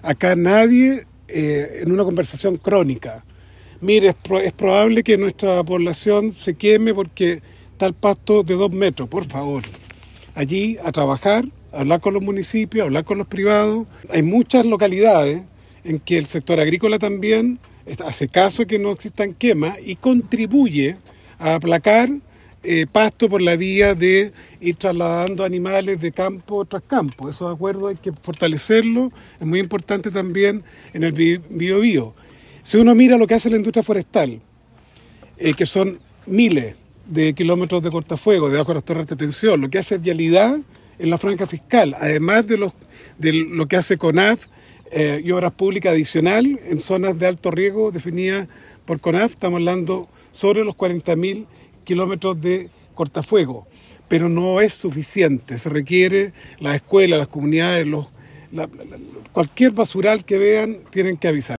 Acá nadie en una conversación crónica. Mire, es probable que nuestra población se queme porque está el pasto de 2 metros, por favor. Allí a trabajar, a hablar con los municipios, a hablar con los privados. Hay muchas localidades en que el sector agrícola también hace caso que no existan quemas y contribuye a aplacar pasto por la vía de ir trasladando animales de campo tras campo. Esos acuerdos hay que fortalecerlos, es muy importante también en el Biobío. Si uno mira lo que hace la industria forestal, que son miles de kilómetros de cortafuegos debajo de las torres de tensión, lo que hace vialidad en la franja fiscal, además de lo que hace CONAF y obras públicas adicional en zonas de alto riesgo definidas por CONAF, estamos hablando sobre los 40.000 kilómetros de cortafuego, pero no es suficiente, se requiere las escuelas, las comunidades, cualquier basural que vean tienen que avisar.